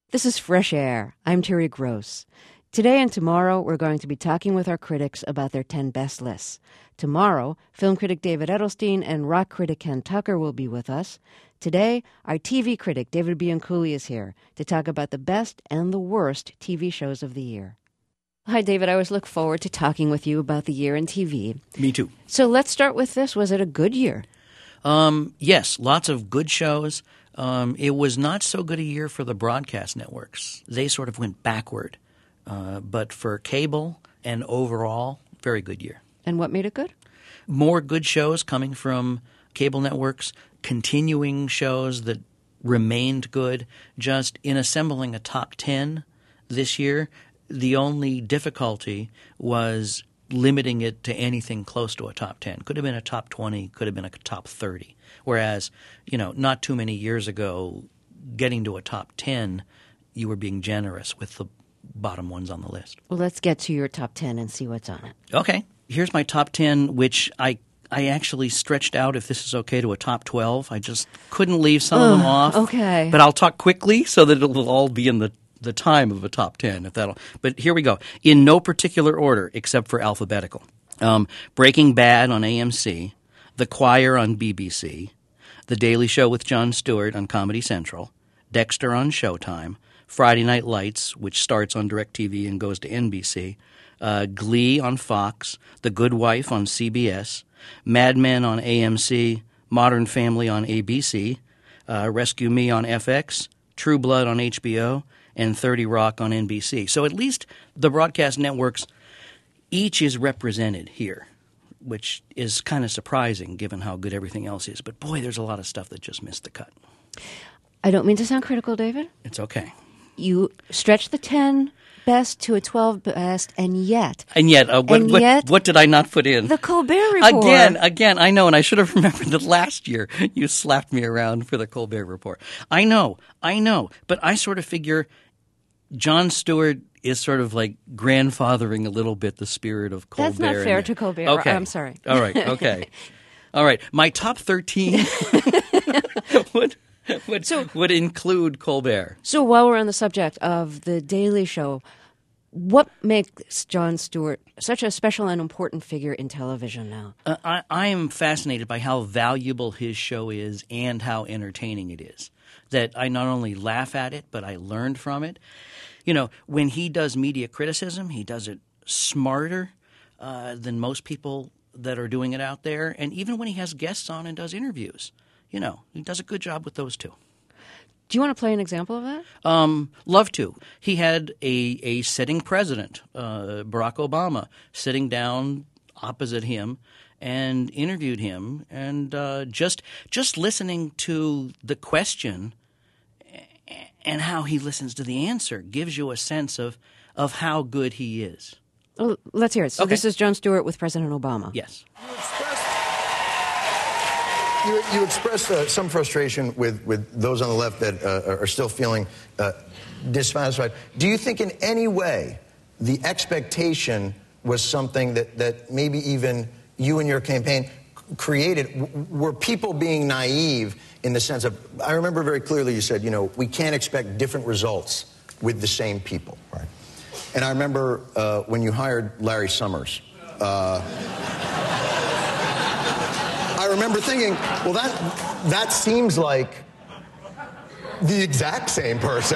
This is Fresh Air. I'm Terry Gross. Today and tomorrow, we're going to be talking with our critics about their 10 best lists. Tomorrow, film critic David Edelstein and rock critic Ken Tucker will be with us. Today, our TV critic David Bianculli is here to talk about the best and the worst TV shows of the year. Hi, David. I always look forward to talking with you about the year in TV. Me too. So let's start with this. Was it a good year? Yes, lots of good shows. It was not so good a year for the broadcast networks. They sort of went backward. But for cable and overall, very good year. And what made it good? More good shows coming from cable networks, continuing shows that remained good. Just in assembling a top 10 this year, the only difficulty was limiting it to anything close to a top 10. Could have been a top 20, could have been a top 30. Whereas, not too many years ago, getting to a top 10, you were being generous with the bottom ones on the list. Well, let's get to your top 10 and see what's on it. Okay. Here's my top 10, which I actually stretched out, if this is okay, to a top 12. I just couldn't leave some of them off. Okay. But I'll talk quickly so that it'll all be in the time of a top 10. But here we go. In no particular order except for alphabetical. Breaking Bad on AMC, The Choir on BBC, The Daily Show with Jon Stewart on Comedy Central, Dexter on Showtime, Friday Night Lights, which starts on DirecTV and goes to NBC, Glee on Fox, The Good Wife on CBS, Mad Men on AMC, Modern Family on ABC, Rescue Me on FX, True Blood on HBO, and 30 Rock on NBC. So at least the broadcast networks, each is represented here, which is kind of surprising given how good everything else is. But boy, there's a lot of stuff that just missed the cut. I don't mean to sound critical, David. It's okay. You stretched the 10 best to a 12 best, and yet, what did I not put in? The Colbert Report. Again, I know, and I should have remembered that last year you slapped me around for the Colbert Report. I know, but I sort of figure Jon Stewart is sort of like grandfathering a little bit the spirit of Colbert. That's not fair to Colbert. Okay. I'm sorry. All right, okay. All right, my top 13 would include Colbert. So while we're on the subject of The Daily Show, what makes Jon Stewart such a special and important figure in television now? I am fascinated by how valuable his show is and how entertaining it is. That I not only laugh at it, but I learned from it. When he does media criticism, he does it smarter than most people that are doing it out there. And even when he has guests on and does interviews, he does a good job with those too. Do you want to play an example of that? Love to. He had a sitting president, Barack Obama, sitting down opposite him and interviewed him. And just listening to the question and how he listens to the answer gives you a sense of how good he is. Well, let's hear it. So Okay. This is Jon Stewart with President Obama. Yes. You expressed some frustration with those on the left that are still feeling dissatisfied. Do you think in any way the expectation was something that maybe even you and your campaign created? Were people being naive in the sense of, I remember very clearly you said, we can't expect different results with the same people. Right. And I remember when you hired Larry Summers, I remember thinking, well, that seems like the exact same person.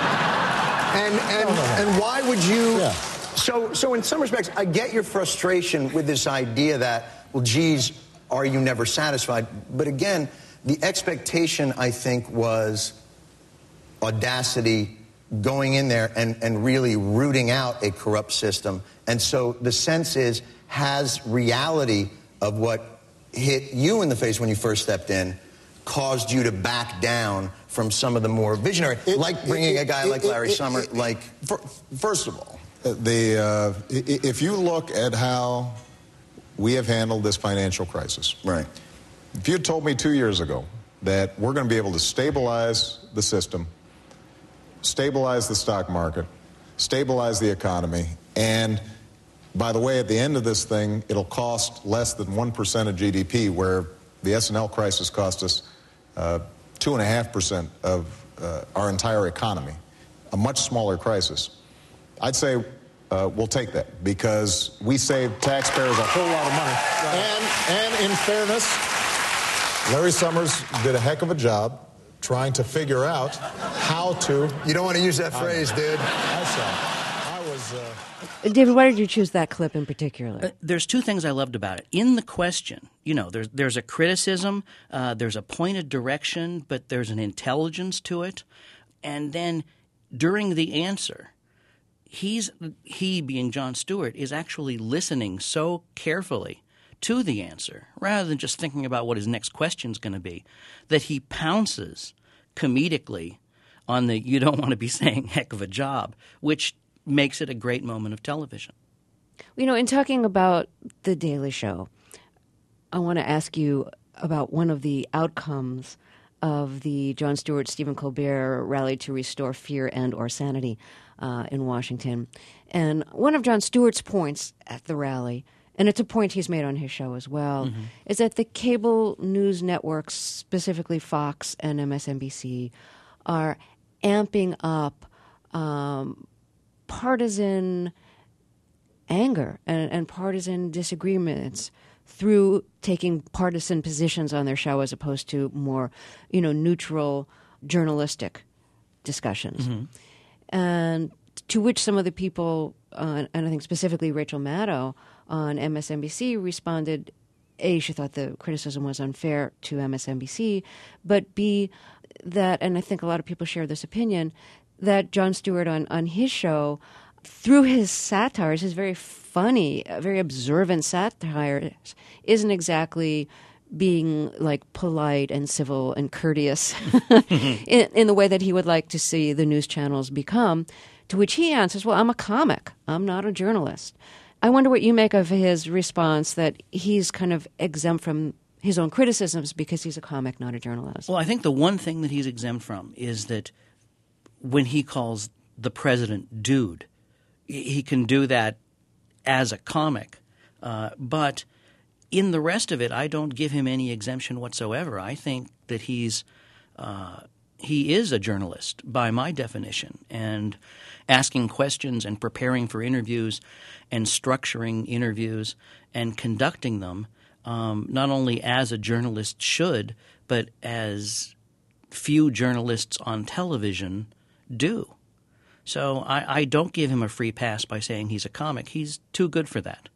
And why would you? Yeah. So in some respects, I get your frustration with this idea that, well, geez, are you never satisfied? But again, the expectation, I think, was audacity, going in there and really rooting out a corrupt system. And so the sense is, has reality of what hit you in the face when you first stepped in caused you to back down from some of the more visionary, like bringing a guy like Larry Summers, First of all, if you look at how we have handled this financial crisis. Right. If you had told me 2 years ago that we're going to be able to stabilize the system, stabilize the stock market, stabilize the economy, and by the way, at the end of this thing, it'll cost less than 1% of GDP, where the S&L crisis cost us 2.5% of our entire economy. a much smaller crisis, I'd say we'll take that because we save taxpayers a whole lot of money. Right. And in fairness, Larry Summers did a heck of a job trying to figure out how to... You don't want to use that phrase, dude. I saw. David, why did you choose that clip in particular? There's two things I loved about it. In the question, there's a criticism, there's a pointed direction, but there's an intelligence to it. And then during the answer, he being Jon Stewart, is actually listening so carefully to the answer rather than just thinking about what his next question's going to be, that he pounces comedically on the "you don't want to be saying heck of a job," which makes it a great moment of television. In talking about The Daily Show, I want to ask you about one of the outcomes of the Jon Stewart-Stephen Colbert rally to restore fear and or sanity in Washington. And one of Jon Stewart's points at the rally, and it's a point he's made on his show as well, is that the cable news networks, specifically Fox and MSNBC, are amping up partisan anger and partisan disagreements through taking partisan positions on their show as opposed to more, neutral journalistic discussions. And to which some of the people, and I think specifically Rachel Maddow on MSNBC responded, A, she thought the criticism was unfair to MSNBC, but B, that, and I think a lot of people share this opinion, that Jon Stewart on his show, through his satires, his very funny, very observant satire, isn't exactly being like polite and civil and courteous in the way that he would like to see the news channels become, to which he answers, well, I'm a comic. I'm not a journalist. I wonder what you make of his response that he's kind of exempt from his own criticisms because he's a comic, not a journalist. Well, I think the one thing that he's exempt from is that when he calls the president dude, he can do that as a comic. But in the rest of it, I don't give him any exemption whatsoever. I think that he is a journalist by my definition, and asking questions and preparing for interviews and structuring interviews and conducting them not only as a journalist should, but as few journalists on television do. So I don't give him a free pass by saying he's a comic. He's too good for that.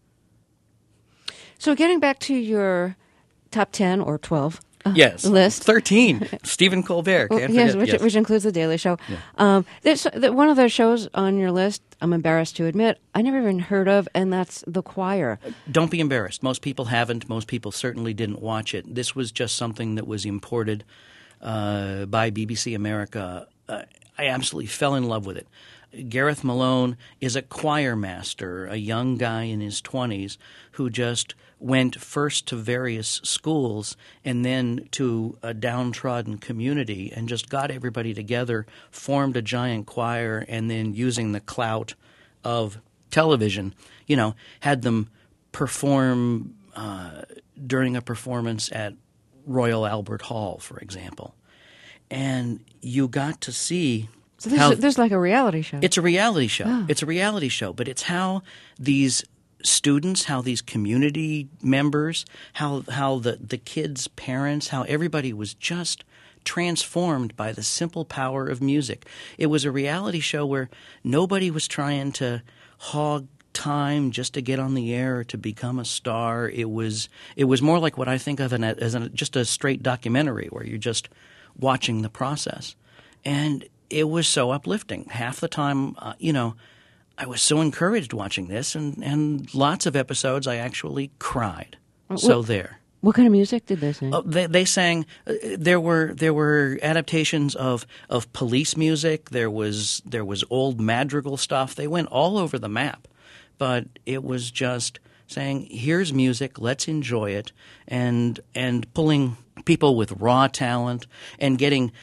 So getting back to your top 10 or 12 yes, list. 13, Stephen Colbert. Can't yes, forget. which includes The Daily Show. Yeah. There's one of those shows on your list, I'm embarrassed to admit, I never even heard of, and that's The Choir. Don't be embarrassed. Most people haven't. Most people certainly didn't watch it. This was just something that was imported by BBC America. I absolutely fell in love with it. Gareth Malone is a choir master, a young guy in his 20s who just went first to various schools and then to a downtrodden community and just got everybody together, formed a giant choir, and then using the clout of television, had them perform during a performance at Royal Albert Hall, for example. And you got to see there's like a reality show. It's a reality show. Oh. It's a reality show, but it's how these students, how these community members, how the kids' parents, how everybody was just transformed by the simple power of music. It was a reality show where nobody was trying to hog time just to get on the air or to become a star. It was more like what I think of as just a straight documentary where you're just watching the process. And it was so uplifting. Half the time, I was so encouraged watching this, and lots of episodes I actually cried. What kind of music did they sing? They sang. There were adaptations of police music. There was old madrigal stuff. They went all over the map, but it was just saying, "Here's music. Let's enjoy it," and pulling people with raw talent and getting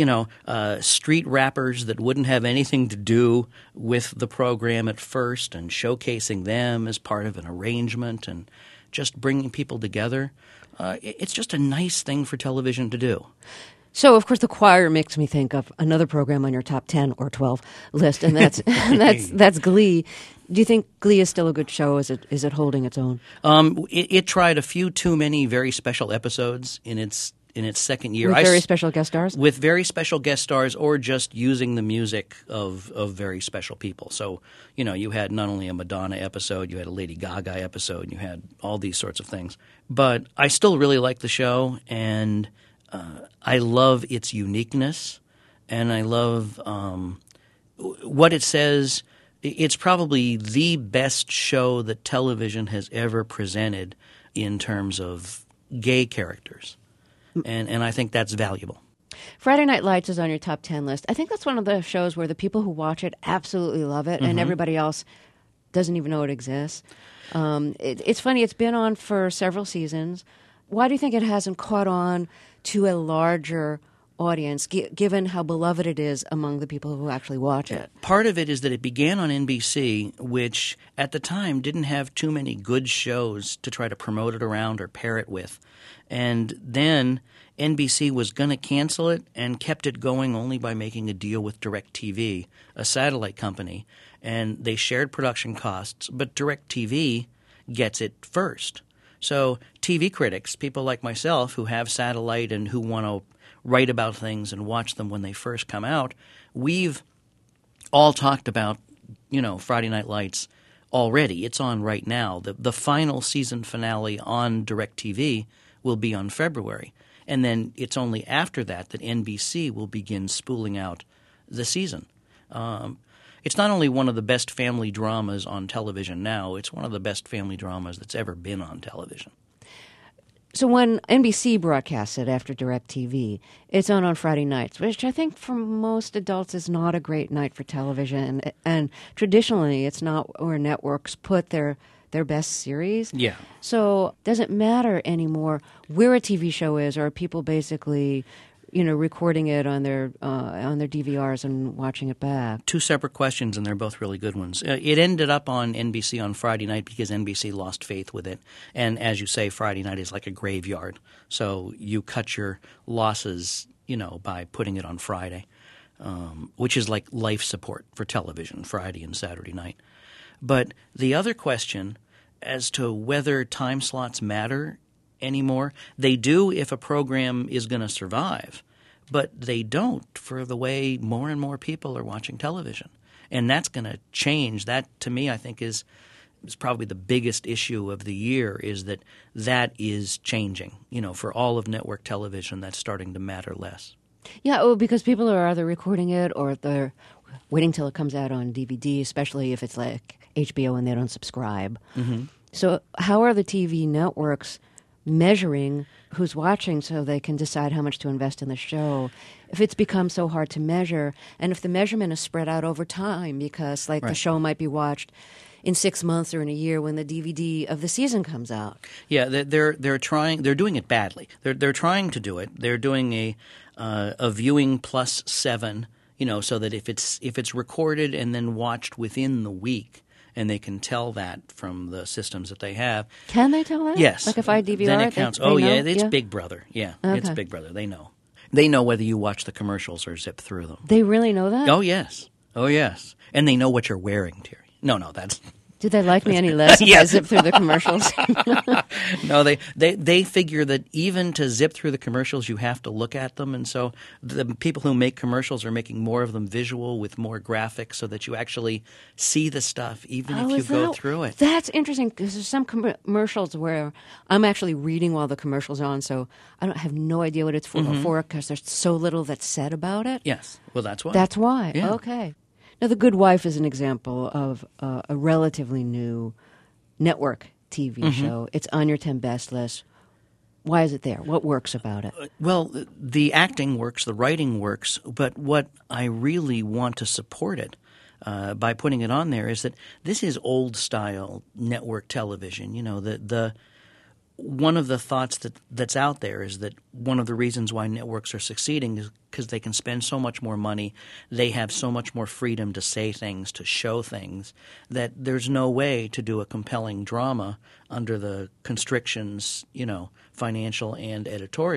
street rappers that wouldn't have anything to do with the program at first and showcasing them as part of an arrangement and just bringing people together. It's just a nice thing for television to do. So, of course, The Choir makes me think of another program on your top 10 or 12 list, and that's Glee. Do you think Glee is still a good show? Is it holding its own? It tried a few too many very special episodes in its second year. With very special guest stars? With very special guest stars, or just using the music of very special people. So, you had not only a Madonna episode, you had a Lady Gaga episode, you had all these sorts of things. But I still really like the show, and I love its uniqueness, and I love what it says. It's probably the best show that television has ever presented in terms of gay characters, and I think that's valuable. Friday Night Lights is on your top 10 list. I think that's one of the shows where the people who watch it absolutely love it, and everybody else doesn't even know it exists. It's funny. It's been on for several seasons. Why do you think it hasn't caught on to a larger audience, given how beloved it is among the people who actually watch it? Part of it is that it began on NBC, which at the time didn't have too many good shows to try to promote it around or pair it with. And then NBC was going to cancel it and kept it going only by making a deal with DirecTV, a satellite company. And they shared production costs, but DirecTV gets it first. So TV critics, people like myself who have satellite and who want to write about things and watch them when they first come out, we've all talked about, Friday Night Lights already. It's on right now. The final season finale on DirecTV will be on February. And then it's only after that NBC will begin spooling out the season. It's not only one of the best family dramas on television now, it's one of the best family dramas that's ever been on television. So when NBC broadcasts it after DirecTV, it's on Friday nights, which I think for most adults is not a great night for television. And traditionally, it's not where networks put their best series. Yeah. So does it matter anymore where a TV show is, or are people basically recording it on their DVRs and watching it back? Two separate questions, and they're both really good ones. It ended up on NBC on Friday night because NBC lost faith with it. And as you say, Friday night is like a graveyard. So you cut your losses, by putting it on Friday, which is like life support for television, Friday and Saturday night. But the other question as to whether time slots matter anymore, they do if a program is going to survive, but they don't for the way more and more people are watching television. And that's going to change. That, to me, I think is probably the biggest issue of the year, is that is changing. For all of network television, that's starting to matter less. Yeah, because people are either recording it or they're waiting till it comes out on DVD, especially if it's like HBO and they don't subscribe. Mm-hmm. So how are the TV networks measuring who's watching so they can decide how much to invest in the show if it's become so hard to measure, and if the measurement is spread out over time because Right. the show might be watched in 6 months or in a year when the DVD of the season comes out? Yeah, they're trying. They're doing it badly. They're trying to do it. They're doing a viewing plus 7, so that if it's recorded and then watched within the week, and they can tell that from the systems that they have. Can they tell that? Yes. Like if I DVR then it, it counts. they Oh, know? yeah, it's Big Brother. Yeah, It's Okay. Big Brother. They know. They know whether you watch the commercials or zip through them. They really know that? Oh, yes. Oh, yes. And they know what you're wearing, Terry. No, that's... Do they like me any less if I Yes. zip through the commercials? No, they figure that even to zip through the commercials, you have to look at them. And so the people who make commercials are making more of them visual with more graphics so that you actually see the stuff even if you go through it. That's interesting because there's some commercials where I'm actually reading while the commercial's on, so I don't have no idea what it's for because there's so little that's said about it. Yes. Well, that's why. That's why. Yeah. Okay. Now, The Good Wife is an example of a relatively new network TV show. It's on your 10 best list. Why is it there? What works about it? Well, the acting works, the writing works, but what I really want to support it by putting it on there is that this is old-style network television. One of the thoughts that's out there is that one of the reasons why networks are succeeding is because they can spend so much more money, they have so much more freedom to say things, to show things, that there's no way to do a compelling drama under the constrictions, financial and editorial,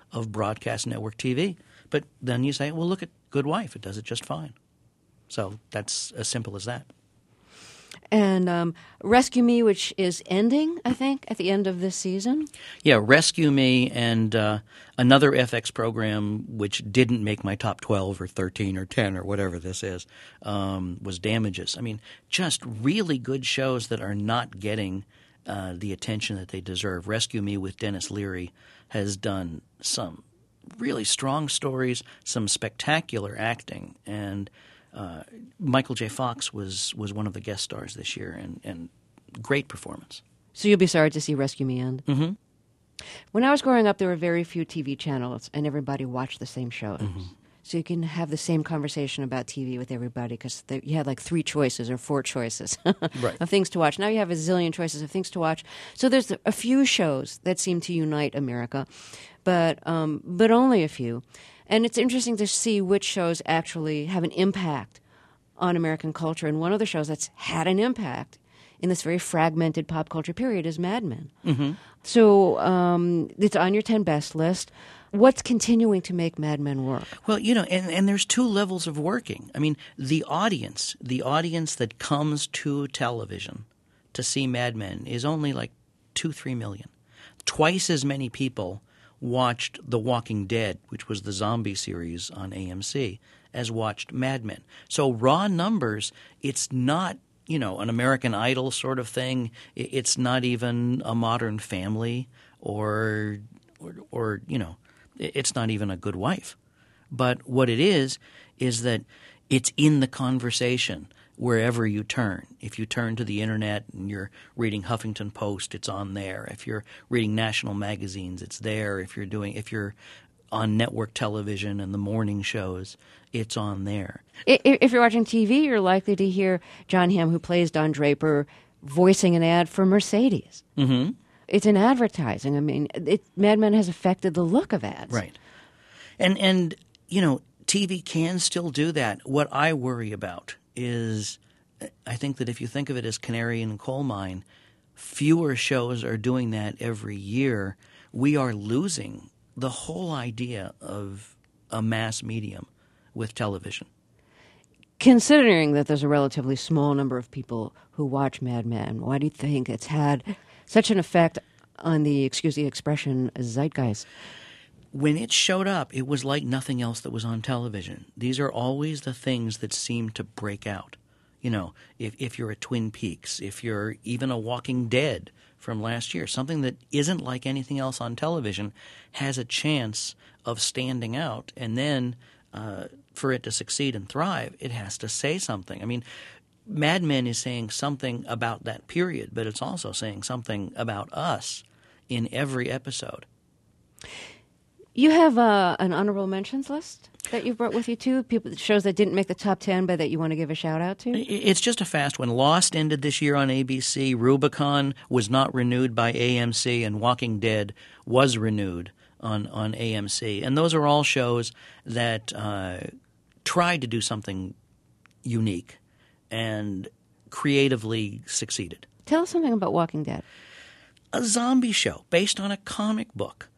of broadcast network TV. But then you say, well, look at Good Wife. It does it just fine. So that's as simple as that. And Rescue Me, which is ending, I think, at the end of this season. Yeah, Rescue Me and another FX program which didn't make my top 12 or 13 or 10 or whatever this is was Damages. I mean, just really good shows that are not getting the attention that they deserve. Rescue Me with Dennis Leary has done some really strong stories, some spectacular acting, and Michael J. Fox was one of the guest stars this year, and great performance. So you'll be sorry to see Rescue Me end? Mm-hmm. When I was growing up, there were very few TV channels, and everybody watched the same shows. Mm-hmm. So you can have the same conversation about TV with everybody because you had like 3 choices or 4 choices right. of things to watch. Now you have a zillion choices of things to watch. So there's a few shows that seem to unite America, but only a few. And it's interesting to see which shows actually have an impact on American culture. And one of the shows that's had an impact in this very fragmented pop culture period is Mad Men. Mm-hmm. So it's on your 10 best list. What's continuing to make Mad Men work? Well, and there's 2 levels of working. I mean, the audience that comes to television to see Mad Men is only like 2-3 million. Twice as many people watched The Walking Dead, which was the zombie series on AMC, as watched Mad Men. So raw numbers, it's not, an American Idol sort of thing. It's not even a Modern Family or it's not even a Good Wife. But what it is that it's in the conversation wherever you turn. If you turn to the internet and you're reading Huffington Post, it's on there. If you're reading national magazines, it's there. If you're on network television and the morning shows, it's on there. If you're watching TV, you're likely to hear John Hamm, who plays Don Draper, voicing an ad for Mercedes. Mm-hmm. It's in advertising. I mean, Mad Men has affected the look of ads. Right. And TV can still do that. What I worry about is I think that if you think of it as canary in a coal mine, fewer shows are doing that every year. We are losing the whole idea of a mass medium with television. Considering that there's a relatively small number of people who watch Mad Men, why do you think it's had such an effect on the, excuse the expression, zeitgeist? When it showed up, it was like nothing else that was on television. These are always the things that seem to break out. If you're a Twin Peaks, if you're even a Walking Dead from last year, something that isn't like anything else on television has a chance of standing out. And then for it to succeed and thrive, it has to say something. I mean, Mad Men is saying something about that period, but it's also saying something about us in every episode. You have an honorable mentions list that you've brought with you, too? Shows that didn't make the top 10, but that you want to give a shout-out to? It's just a fast one. Lost ended this year on ABC. Rubicon was not renewed by AMC, and Walking Dead was renewed on AMC. And those are all shows that tried to do something unique and creatively succeeded. Tell us something about Walking Dead. A zombie show based on a comic book.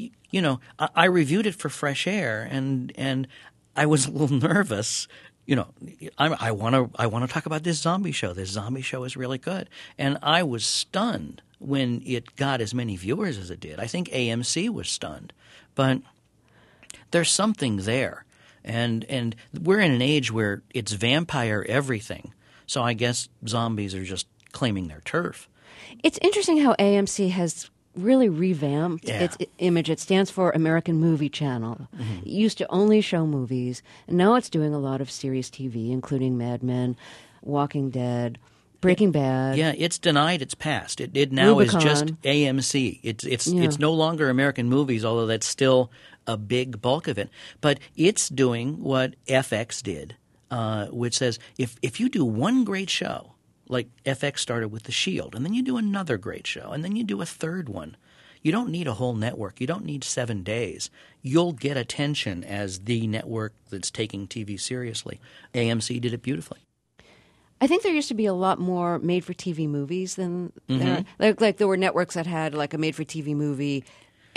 I reviewed it for Fresh Air, and I was a little nervous. I want to talk about this zombie show. This zombie show is really good, and I was stunned when it got as many viewers as it did. I think AMC was stunned, but there's something there, and we're in an age where it's vampire everything. So I guess zombies are just claiming their turf. It's interesting how AMC has really revamped its image. It stands for American Movie Channel. Mm-hmm. It used to only show movies, and now it's doing a lot of series TV, including Mad Men, Walking Dead, Breaking Bad. Yeah, it's denied its past. It now Rubicon. Is just AMC. It's no longer American movies, although that's still a big bulk of it. But it's doing what FX did, which says if you do one great show, like FX started with The Shield, and then you do another great show, and then you do a third one. You don't need a whole network. You don't need 7 days. You'll get attention as the network that's taking TV seriously. AMC did it beautifully. I think there used to be a lot more made-for-TV movies than there. Like there were networks that had like a made-for-TV movie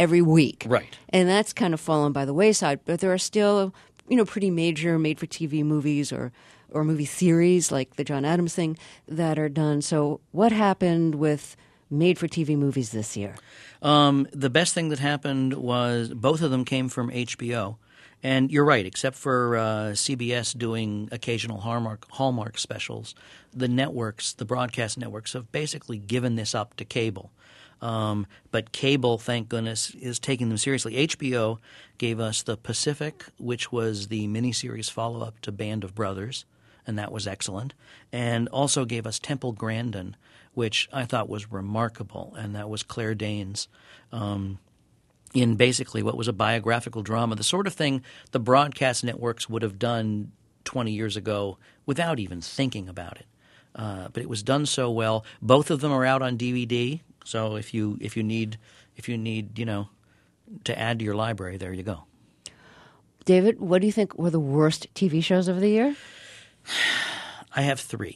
every week. Right. And that's kind of fallen by the wayside. But there are still, pretty major made-for-TV movies or movie series like the John Adams thing that are done. So what happened with made-for-TV movies this year? The best thing that happened was both of them came from HBO. And you're right, except for CBS doing occasional Hallmark specials, the networks, the broadcast networks, have basically given this up to cable. But cable, thank goodness, is taking them seriously. HBO gave us The Pacific, which was the miniseries follow-up to Band of Brothers, and that was excellent, and also gave us Temple Grandin, which I thought was remarkable, and that was Claire Danes. In basically what was a biographical drama, the sort of thing the broadcast networks would have done 20 years ago without even thinking about it. But it was done so well. Both of them are out on DVD, so if you need to add to your library, there you go. David, what do you think were the worst TV shows of the year? I have three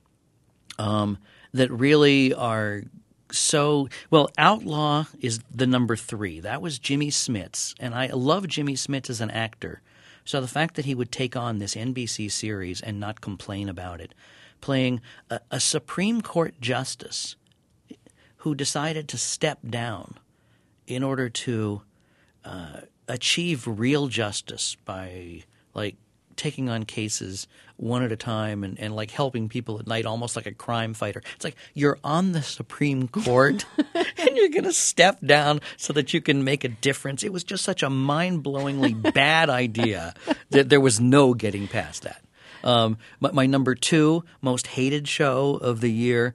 that really are so – well, Outlaw is the number 3. That was Jimmy Smits, and I love Jimmy Smits as an actor. So the fact that he would take on this NBC series and not complain about it, playing a Supreme Court justice who decided to step down in order to achieve real justice by taking on cases one at a time and like helping people at night, almost like a crime fighter. It's like you're on the Supreme Court and you're going to step down so that you can make a difference. It was just such a mind-blowingly bad idea that there was no getting past that. My number 2 most hated show of the year,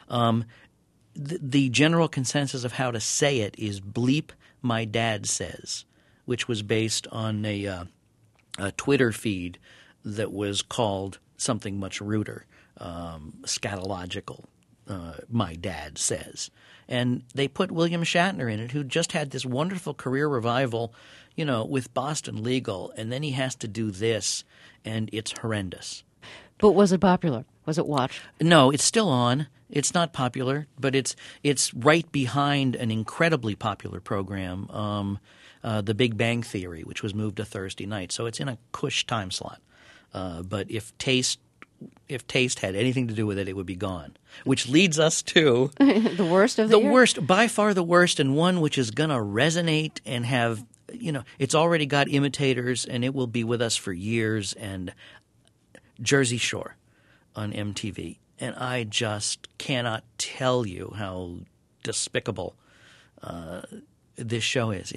the general consensus of how to say it is Bleep My Dad Says, which was based on a Twitter feed that was called something much ruder, scatological, My Dad Says. And they put William Shatner in it, who just had this wonderful career revival, with Boston Legal, and then he has to do this, and it's horrendous. But was it popular? Was it watched? No, it's still on. It's not popular, but it's right behind an incredibly popular program, The Big Bang Theory, which was moved to Thursday night. So it's in a cush time slot. But if taste had anything to do with it, it would be gone. Which leads us to the worst of the year? Worst, by far the worst, and one which is going to resonate and have it's already got imitators, and it will be with us for years. And Jersey Shore on MTV. And I just cannot tell you how despicable this show is.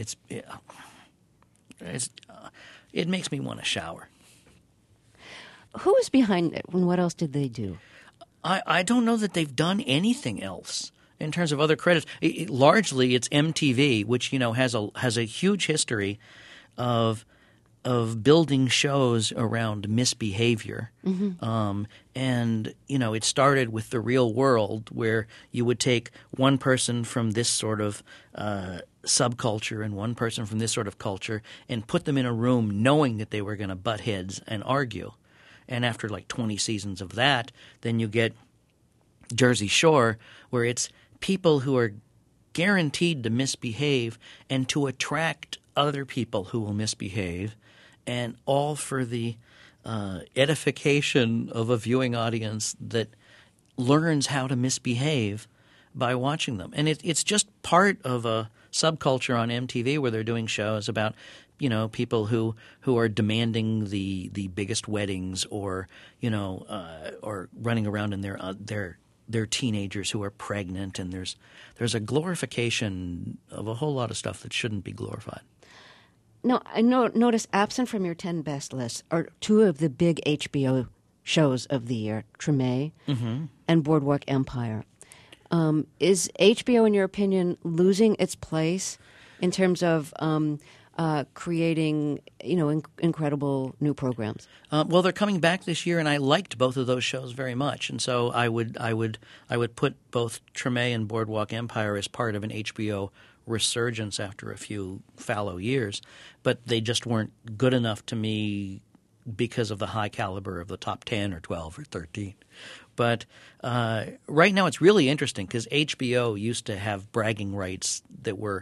It makes me want to shower. Who is behind it, and what else did they do? I don't know that they've done anything else in terms of other credits. Largely, it's MTV, which has a huge history of building shows around misbehavior. Mm-hmm. And it started with The Real World, where you would take one person from this sort of subculture and one person from this sort of culture and put them in a room knowing that they were going to butt heads and argue. And after 20 seasons of that, then you get Jersey Shore, where it's people who are guaranteed to misbehave and to attract other people who will misbehave, and all for the edification of a viewing audience that learns how to misbehave by watching them. And it's just part of a subculture on MTV where they're doing shows about people who are demanding the biggest weddings, or running around in their teenagers who are pregnant, and there's a glorification of a whole lot of stuff that shouldn't be glorified. No, I notice absent from your 10 best list are 2 of the big HBO shows of the year, Treme and Boardwalk Empire. Is HBO, in your opinion, losing its place in terms of creating, incredible new programs? Well, they're coming back this year, and I liked both of those shows very much, and so I would put both Treme and Boardwalk Empire as part of an HBO resurgence after a few fallow years, but they just weren't good enough to me because of the high caliber of the top 10 or 12 or 13. But right now it's really interesting because HBO used to have bragging rights that were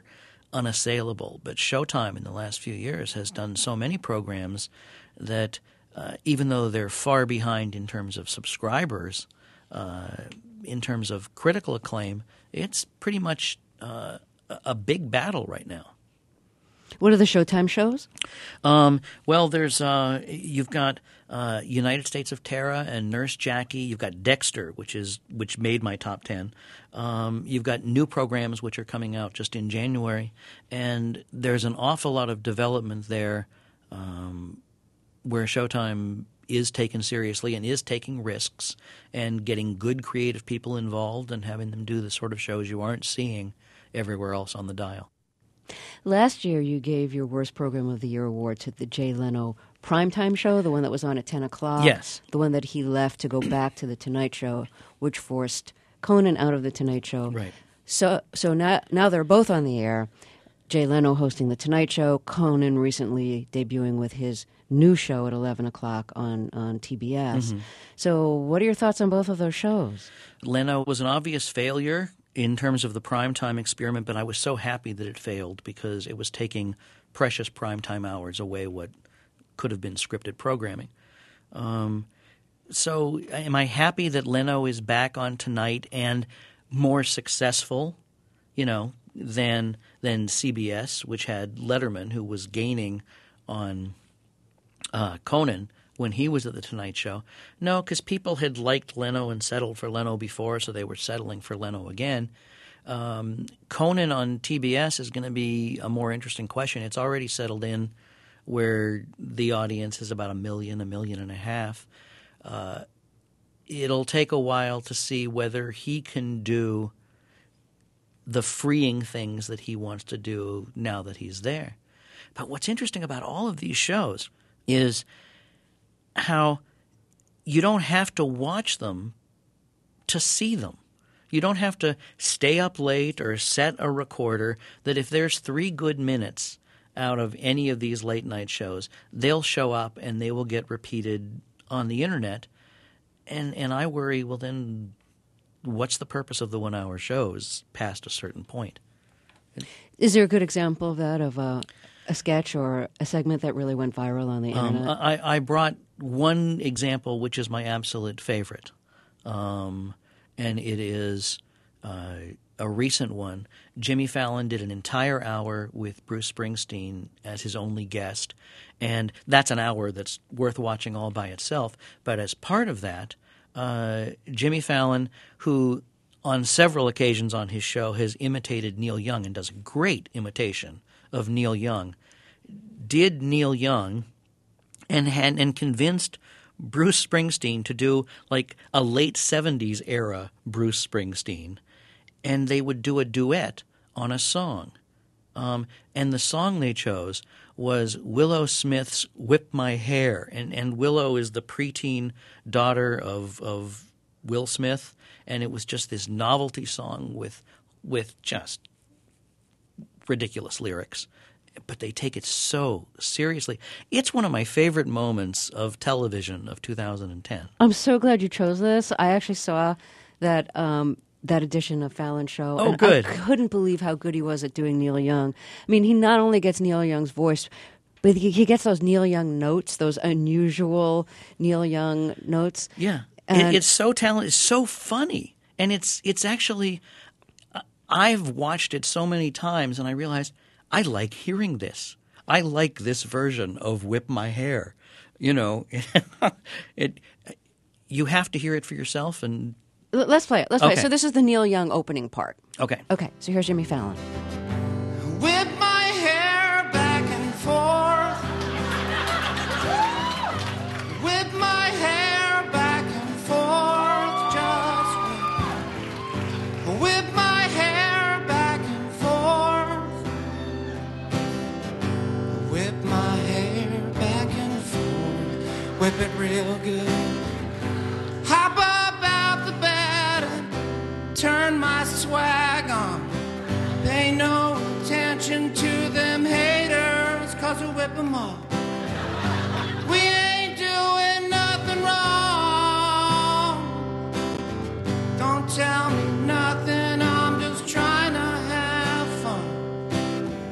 unassailable. But Showtime in the last few years has done so many programs that even though they're far behind in terms of subscribers, in terms of critical acclaim, it's pretty much a big battle right now. What are the Showtime shows? Well, there's you've got United States of Terra and Nurse Jackie. You've got Dexter, which made my top 10. You've got new programs which are coming out just in January, and there's an awful lot of development there where Showtime is taken seriously and is taking risks and getting good creative people involved and having them do the sort of shows you aren't seeing everywhere else on the dial. Last year, you gave your Worst Program of the Year award to the Jay Leno primetime show, the one that was on at 10 o'clock. Yes. The one that he left to go back to The Tonight Show, which forced Conan out of The Tonight Show. Right. So now they're both on the air. Jay Leno hosting The Tonight Show, Conan recently debuting with his new show at 11 o'clock on TBS. Mm-hmm. So what are your thoughts on both of those shows? Leno was an obvious failure in terms of the primetime experiment, but I was so happy that it failed because it was taking precious primetime hours away what could have been scripted programming. So am I happy that Leno is back on Tonight and more successful, than CBS, which had Letterman, who was gaining on Conan when he was at The Tonight Show? No, because people had liked Leno and settled for Leno before, so they were settling for Leno again. Conan on TBS is going to be a more interesting question. It's already settled in where the audience is about 1 million, 1.5 million. It'll take a while to see whether he can do the freeing things that he wants to do now that he's there. But what's interesting about all of these shows is how you don't have to watch them to see them. You don't have to stay up late or set a recorder, that if there's 3 good minutes out of any of these late night shows, they'll show up and they will get repeated on the internet. And I worry, well, then what's the purpose of the 1 hour shows past a certain point? Is there a good example of that, of a sketch or a segment that really went viral on the internet? I brought one example, which is my absolute favorite, and it is a recent one. Jimmy Fallon did an entire hour with Bruce Springsteen as his only guest, and that's an hour that's worth watching all by itself. But as part of that, Jimmy Fallon, who on several occasions on his show has imitated Neil Young and does a great imitation of Neil Young, did Neil Young and convinced Bruce Springsteen to do like a late 70s era Bruce Springsteen, and they would do a duet on a song. And the song they chose was Willow Smith's Whip My Hair. And Willow is the preteen daughter of Will Smith, and it was just this novelty song with just ridiculous lyrics. But they take it so seriously. It's one of my favorite moments of television of 2010. I'm so glad you chose this. I actually saw that that edition of Fallon Show. Oh, and good. I couldn't believe how good he was at doing Neil Young. I mean, he not only gets Neil Young's voice, but he gets those Neil Young notes, those unusual Neil Young notes. Yeah. It's so talented. It's so funny. And it's actually – I've watched it so many times and I realized – I like hearing this. I like this version of Whip My Hair. You have to hear it for yourself. And let's play it. Let's play it. Okay. So this is the Neil Young opening part. Okay. Okay, so here's Jimmy Fallon. Whip my hair back and forth. Whip my hair back and forth. Just whip my hair back and forth. Whip my hair back and forth. Whip it real good. Hop up out the bed and turn my swag on. Pay no attention to them haters, 'cause we whip them all. We ain't doing nothing wrong. Don't tell me nothing, I'm just trying to have fun.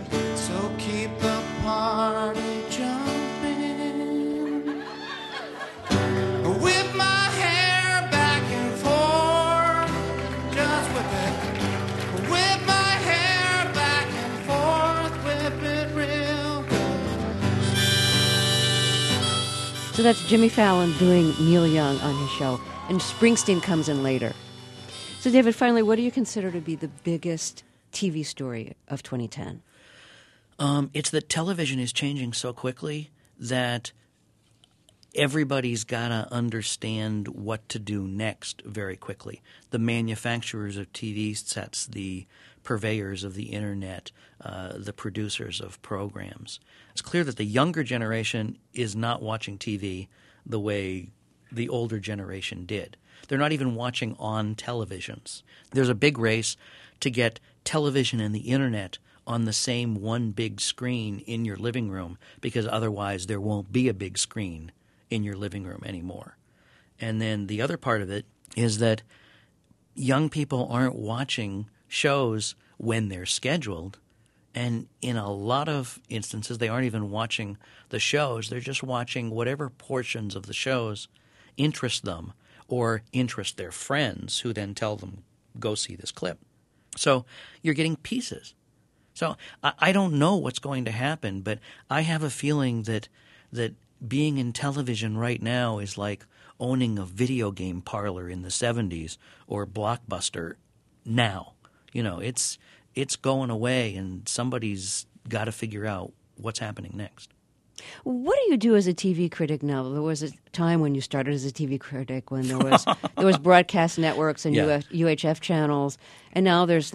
So that's Jimmy Fallon doing Neil Young on his show, and Springsteen comes in later. So, David, finally, what do you consider to be the biggest TV story of 2010? It's that television is changing so quickly that everybody's got to understand what to do next very quickly. The manufacturers of TV sets, the purveyors of the internet, the producers of programs. It's clear that the younger generation is not watching TV the way the older generation did. They're not even watching on televisions. There's a big race to get television and the internet on the same one big screen in your living room, because otherwise there won't be a big screen in your living room anymore. And then the other part of it is that young people aren't watching shows when they're scheduled, and in a lot of instances they aren't even watching the shows. They're just watching whatever portions of the shows interest them or interest their friends, who then tell them, go see this clip. So you're getting pieces. So I don't know what's going to happen, but I have a feeling that being in television right now is like owning a video game parlor in the 70s or Blockbuster now. You know, it's going away, and somebody's got to figure out what's happening next. What do you do as a TV critic now? There was a time when you started as a TV critic when there was broadcast networks and UHF channels, and now there's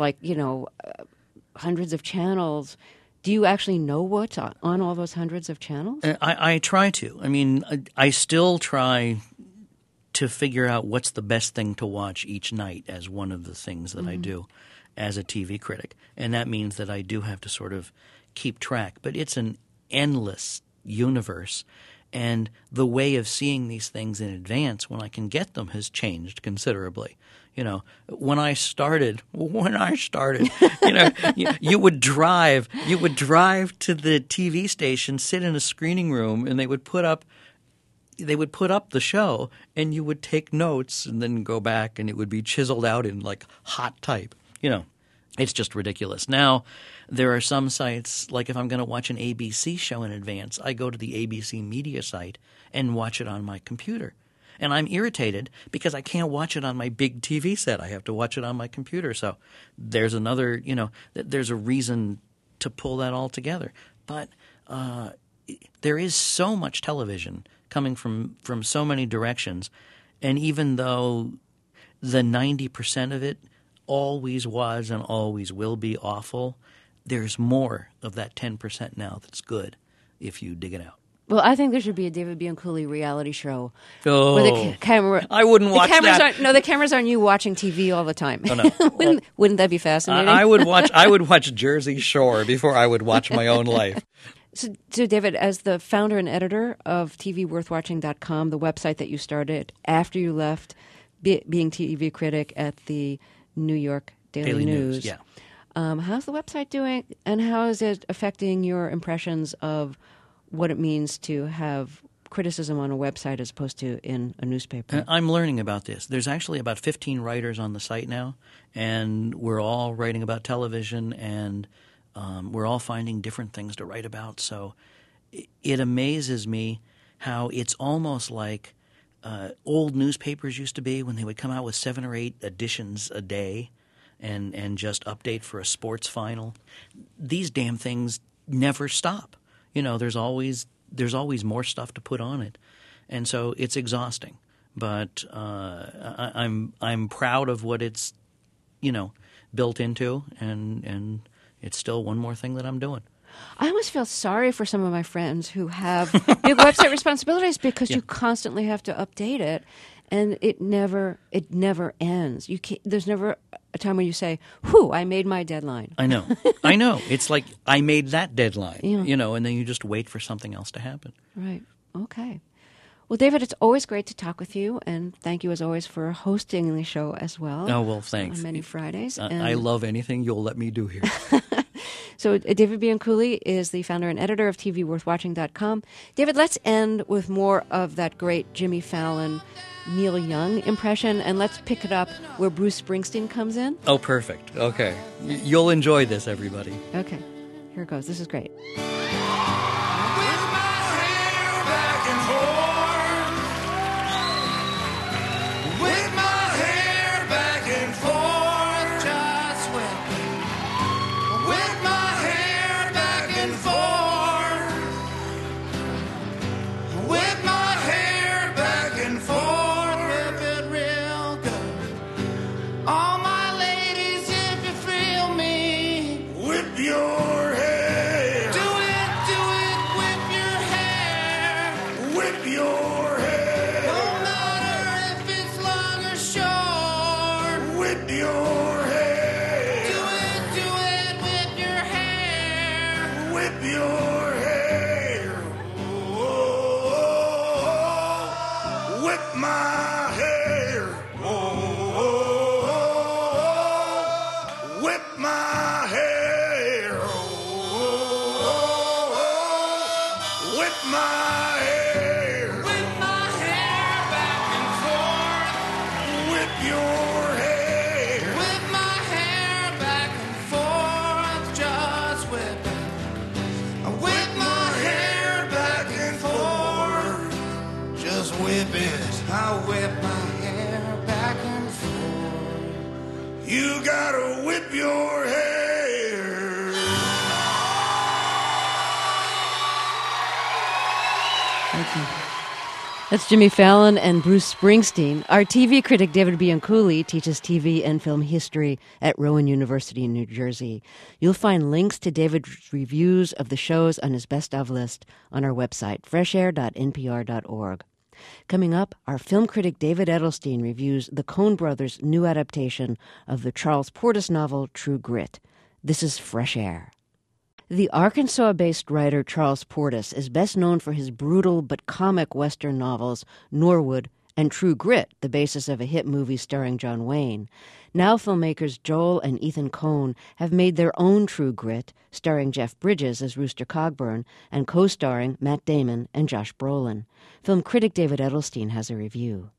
hundreds of channels. Do you actually know what's on all those hundreds of channels? I try to. I mean, I still try to figure out what's the best thing to watch each night as one of the things that I do as a TV critic. And that means that I do have to sort of keep track. But it's an endless universe, and the way of seeing these things in advance when I can get them has changed considerably. You know, when I started, you know, you would drive to the TV station, sit in a screening room, and they would put up the show, and you would take notes and then go back, and it would be chiseled out in like hot type. You know, it's just ridiculous. Now, there are some sites, like if I'm going to watch an ABC show in advance, I go to the ABC media site and watch it on my computer. And I'm irritated because I can't watch it on my big TV set. I have to watch it on my computer. So there's another, there's a reason to pull that all together. But there is so much television coming from so many directions. And even though the 90% of it always was and always will be awful, there's more of that 10% now that's good if you dig it out. Well, I think there should be a David Bianculli reality show. Oh, where the camera, I wouldn't watch that. The cameras aren't you watching TV all the time. Oh, no. Wouldn't that be fascinating? I would watch Jersey Shore before I would watch my own life. So, David, as the founder and editor of TVWorthWatching.com, the website that you started after you left being TV critic at the New York Daily News. Yeah. How's the website doing, and how is it affecting your impressions of what it means to have criticism on a website as opposed to in a newspaper? I'm learning about this. There's actually about 15 writers on the site now, and we're all writing about television, and we're all finding different things to write about. So it amazes me how it's almost like old newspapers used to be when they would come out with 7 or 8 editions a day and just update for a sports final. These damn things never stop. You know, there's always more stuff to put on it, and so it's exhausting. But I'm proud of what it's built into, and it's still one more thing that I'm doing. I almost feel sorry for some of my friends who have big website responsibilities because you constantly have to update it, and it never ends. There's never a time when you say, "Whew, I made my deadline." I know. It's like I made that deadline, and then you just wait for something else to happen. Right. Okay. Well, David, it's always great to talk with you, and thank you as always for hosting the show as well. Oh, well, thanks. On many Fridays. I love anything you'll let me do here. So David Bianculli is the founder and editor of TVWorthWatching.com. David, let's end with more of that great Jimmy Fallon, Neil Young impression, and let's pick it up where Bruce Springsteen comes in. Oh, perfect. Okay. You'll enjoy this, everybody. Okay. Here it goes. This is great. With my hair back and forth, gotta whip your hair. Thank you. That's Jimmy Fallon and Bruce Springsteen. Our TV critic David Bianculli teaches TV and film history at Rowan University in New Jersey. You'll find links to David's reviews of the shows on his best of list on our website, freshair.npr.org. Coming up, our film critic David Edelstein reviews the Coen brothers' new adaptation of the Charles Portis novel True Grit. This is Fresh Air. The Arkansas-based writer Charles Portis is best known for his brutal but comic Western novels Norwood and True Grit, the basis of a hit movie starring John Wayne. Now filmmakers Joel and Ethan Coen have made their own True Grit, starring Jeff Bridges as Rooster Cogburn and co-starring Matt Damon and Josh Brolin. Film critic David Edelstein has a review.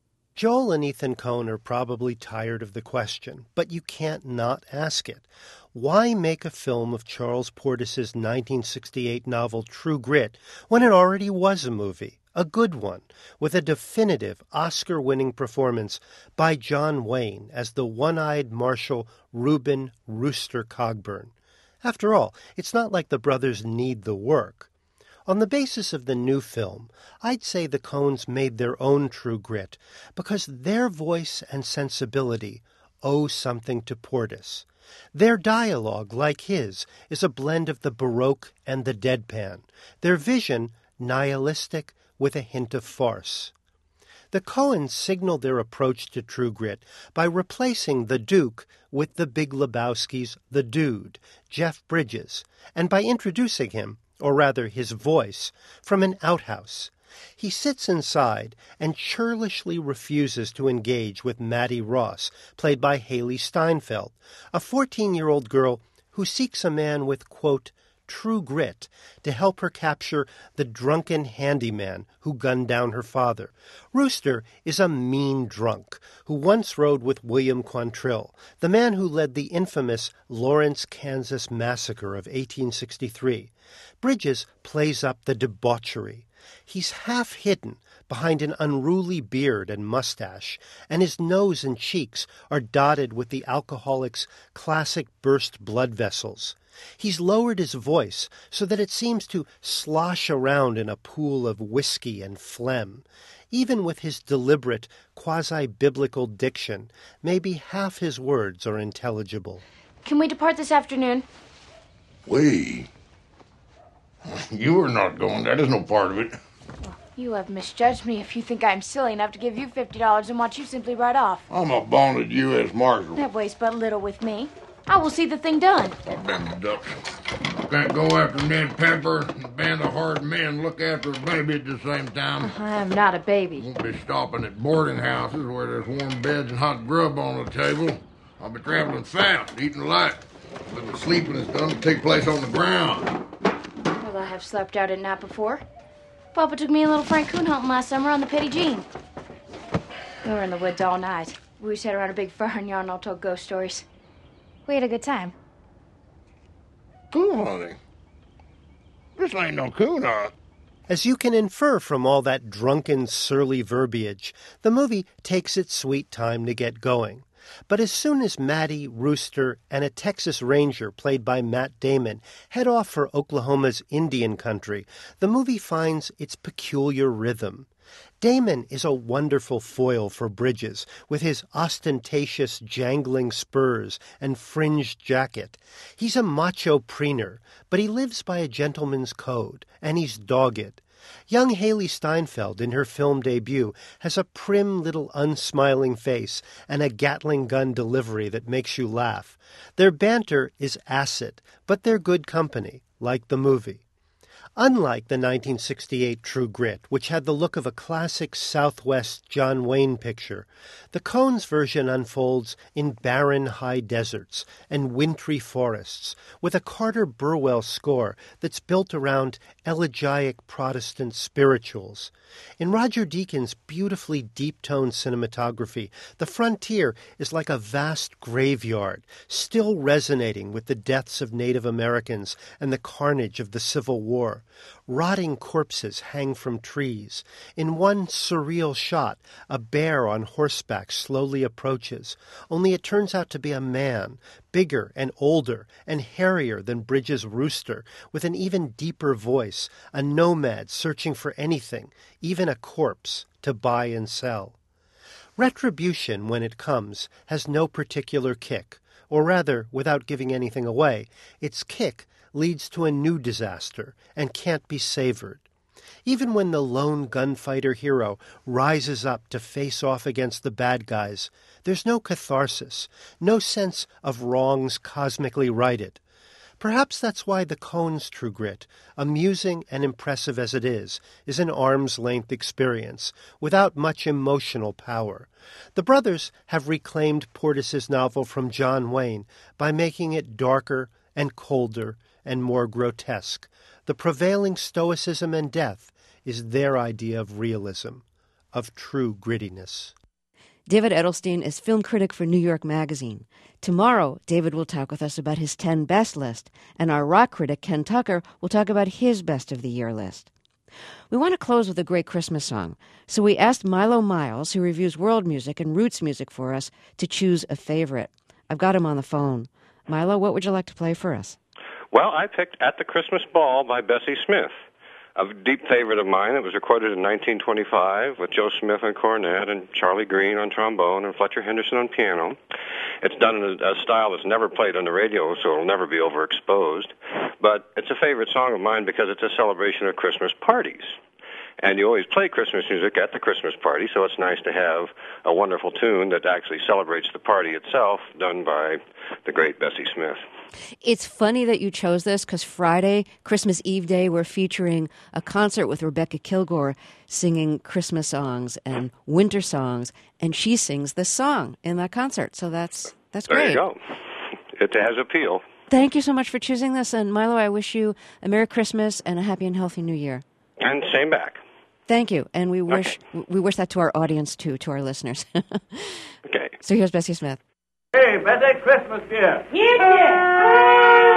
Joel and Ethan Coen are probably tired of the question, but you can't not ask it. Why make a film of Charles Portis's 1968 novel True Grit when it already was a movie, a good one, with a definitive Oscar-winning performance by John Wayne as the one-eyed Marshal Reuben Rooster Cogburn? After all, it's not like the brothers need the work. On the basis of the new film, I'd say the Coens made their own True Grit because their voice and sensibility owe something to Portis. Their dialogue, like his, is a blend of the Baroque and the deadpan, their vision nihilistic with a hint of farce. The Coens signaled their approach to True Grit by replacing the Duke with the Big Lebowski's The Dude, Jeff Bridges, and by introducing him, or rather his voice, from an outhouse. He sits inside and churlishly refuses to engage with Maddie Ross, played by Haley Steinfeld, a 14-year-old girl who seeks a man with, quote, true grit to help her capture the drunken handyman who gunned down her father. Rooster is a mean drunk who once rode with William Quantrill, the man who led the infamous Lawrence, Kansas massacre of 1863. Bridges plays up the debauchery. He's half hidden behind an unruly beard and mustache, and his nose and cheeks are dotted with the alcoholic's classic burst blood vessels. He's lowered his voice so that it seems to slosh around in a pool of whiskey and phlegm. Even with his deliberate, quasi-biblical diction, maybe half his words are intelligible. Can we depart this afternoon? We? You are not going. That is no part of it. Well, you have misjudged me if you think I'm silly enough to give you $50 and watch you simply ride off. I'm a bonded U.S. Marshal. That weighs but little with me. I will see the thing done. I'll bend the ducks. Can't go after Ned Pepper and a band of hard men look after a baby at the same time. I am not a baby. Won't be stopping at boarding houses where there's warm beds and hot grub on the table. I'll be traveling fast, eating light. But the sleeping is done to take place on the ground. Well, I have slept out at night before. Papa took me and little Frank coon hunting last summer on the Petty Jean. We were in the woods all night. We sat around a big fire and yarn all told ghost stories. We had a good time. Coon hunting? This ain't no coon hunt. As you can infer from all that drunken, surly verbiage, the movie takes its sweet time to get going. But as soon as Maddie, Rooster, and a Texas Ranger played by Matt Damon head off for Oklahoma's Indian country, the movie finds its peculiar rhythm. Damon is a wonderful foil for Bridges, with his ostentatious jangling spurs and fringed jacket. He's a macho preener, but he lives by a gentleman's code, and he's dogged. Young Haley Steinfeld, in her film debut, has a prim little unsmiling face and a Gatling gun delivery that makes you laugh. Their banter is acid, but they're good company, like the movie. Unlike the 1968 True Grit, which had the look of a classic Southwest John Wayne picture, the Coens version unfolds in barren high deserts and wintry forests, with a Carter Burwell score that's built around elegiac Protestant spirituals. In Roger Deakins' beautifully deep-toned cinematography, the frontier is like a vast graveyard, still resonating with the deaths of Native Americans and the carnage of the Civil War. more. Rotting corpses hang from trees. In one surreal shot, a bear on horseback slowly approaches, only it turns out to be a man, bigger and older and hairier than Bridges' rooster, with an even deeper voice, a nomad searching for anything, even a corpse, to buy and sell. Retribution, when it comes, has no particular kick, or rather, without giving anything away, its kick leads to a new disaster and can't be savored. Even when the lone gunfighter hero rises up to face off against the bad guys, there's no catharsis, no sense of wrongs cosmically righted. Perhaps that's why the Coens' True Grit, amusing and impressive as it is an arm's-length experience, without much emotional power. The brothers have reclaimed Portis's novel from John Wayne by making it darker and colder and more grotesque. The prevailing stoicism and death is their idea of realism, of true grittiness. David Edelstein is film critic for New York Magazine. Tomorrow, David will talk with us about his 10 best list, and our rock critic, Ken Tucker, will talk about his best of the year list. We want to close with a great Christmas song, so we asked Milo Miles, who reviews world music and roots music for us, to choose a favorite. I've got him on the phone. Milo, what would you like to play for us? Well, I picked At the Christmas Ball by Bessie Smith, a deep favorite of mine. It was recorded in 1925 with Joe Smith on cornet and Charlie Green on trombone and Fletcher Henderson on piano. It's done in a style that's never played on the radio, so it'll never be overexposed. But it's a favorite song of mine because it's a celebration of Christmas parties. And you always play Christmas music at the Christmas party, so it's nice to have a wonderful tune that actually celebrates the party itself, done by the great Bessie Smith. It's funny that you chose this because Friday, Christmas Eve Day, we're featuring a concert with Rebecca Kilgore singing Christmas songs and winter songs, and she sings this song in that concert. So that's great. There you go. It has appeal. Thank you so much for choosing this. And Milo, I wish you a Merry Christmas and a happy and healthy New Year. And same back. Thank you. And we wish that to our audience, too, to our listeners. Okay. So here's Bessie Smith. Hey, Bessie, Christmas, dear. Yes, dear.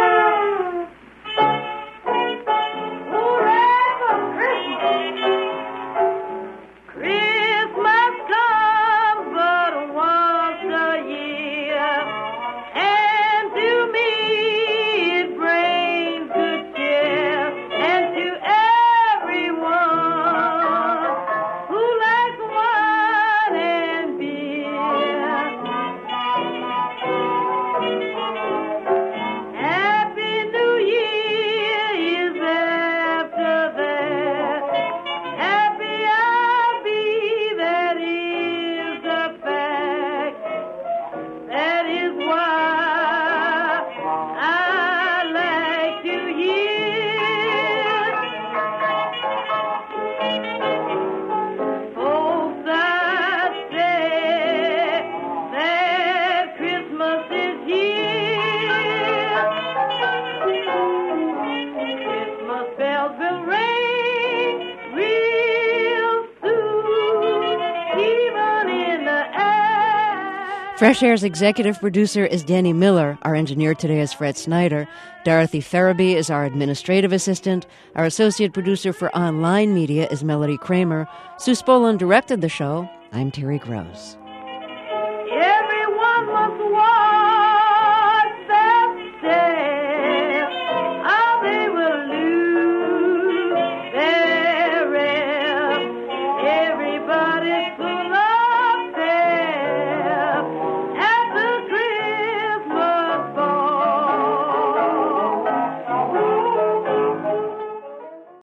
Fresh Air's executive producer is Danny Miller. Our engineer today is Fred Snyder. Dorothy Farabee is our administrative assistant. Our associate producer for online media is Melody Kramer. Sue Spolin directed the show. I'm Terry Gross.